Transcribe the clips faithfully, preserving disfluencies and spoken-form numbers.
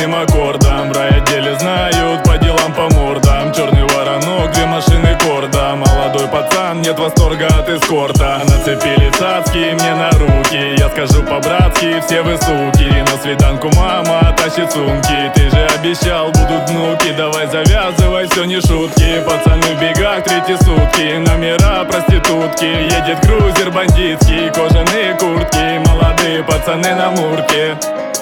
поплатным аккордам. В райотделе знают, по делам по мордам. Черный воронок, две машины корда. Молодой пацан, нет восторга от эскорта. Нацепили цацки мне на руки. Я скажу по-братски, все вы суки. На свиданку мама тащит сумки. Ты же обещал, будут внуки. Давай завязывай, все не шутки. Пацаны в бегах третьи сутки. Номера проститутки. Едет крузер бандитский. Кожаные куртки. Молодые пацаны на мурке.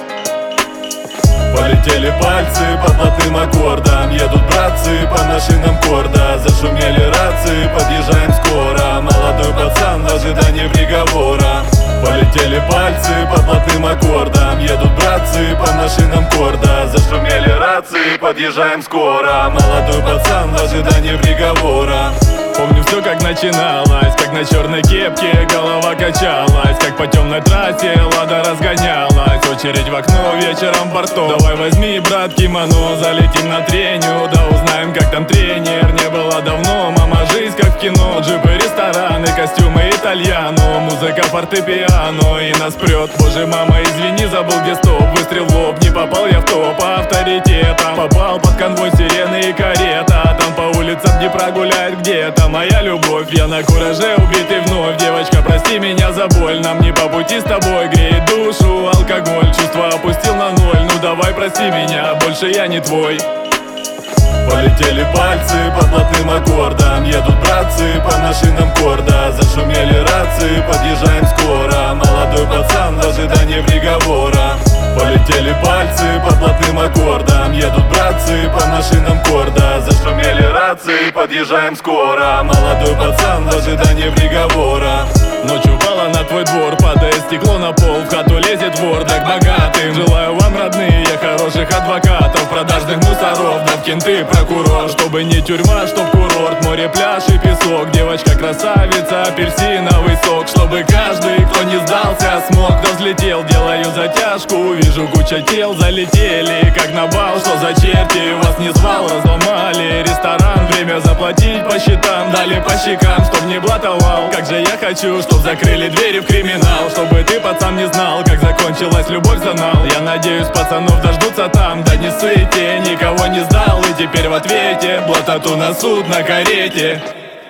Полетели пальцы по плотным аккордам. Едут братцы по машинам корда. Зашумели рации, подъезжаем скоро. Молодой пацан в ожидании приговора. Полетели пальцы по плотным аккордам. Едут братцы по машинам корда. Зашумели рации, подъезжаем скоро. Молодой пацан в ожидании приговора. Помню все, как начиналось, как на черной кепке голова качалась, как по темной трассе лада разгонялась. Очередь в окно вечером в порту. Давай возьми, брат, кимоно, залетим на треню. Да узнаем, как там тренер. Не было давно, мама, жизнь как в кино. Джипы, рестораны, костюмы итальяно. Музыка, фортепиано и нас прет. Боже, мама, извини, забыл где стоп. Выстрел в лоб, не попал я в топ авторитета. Попал под конвой сирены и карета. Там по улицам не прогуляет где-то моя любовь. Я на кураже убитый вновь. Девочка, прости меня за боль. Нам не по пути с тобой, греет душу алкоголь. Чувства опустил на ноль, ну давай прости меня, больше я не твой. Полетели пальцы по плотным аккордам. Едут братцы по машинам корда. Зашумели рации, подъезжаем скоро. Молодой пацан в ожидании приговора. Полетели пальцы по плотным аккордам. Едут братцы по машинам корда. Зашумели рации, подъезжаем скоро. Молодой пацан в ожидании приговора. Ночь упала на твой двор, падает стекло на пол. В хату лезет вор, да к богатым. Желаю вам, родные, хороших адвокатов, продажных мусоров, да в кенты прокурор. Чтобы не тюрьма, чтоб курорт, море, пляж и песок. Девочка красавица, апельсиновый сок. Чтобы каждый, кто не сдался, смог, да взлетел. Делаю затяжку, вижу куча тел залетели, как на бал. Что за черти, вас не звал, разломали ресторан. Время заплатить по счетам, дали по щекам, чтоб не блатовал. Как же я хочу, чтоб закрыли двери в криминал. Чтобы ты, пацан, не знал, как закончилась любовь за нал. Я надеюсь, пацанов дождутся там, да не сыте. Никого не сдал и теперь в ответе блатоту на суд на карете.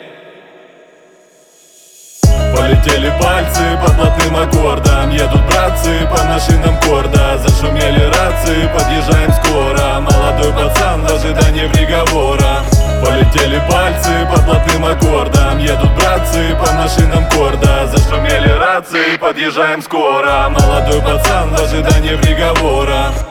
Полетели пальцы по плотным аккордам. Едут братцы по машинам корда. Зашумели рации, подъезжаем скоро. Молодой пацан в ожидании приговора. Полетели пальцы по плотным аккордам. Едут братцы по машинам корда. Зашумели рации, подъезжаем скоро. Молодой пацан в ожидании приговора.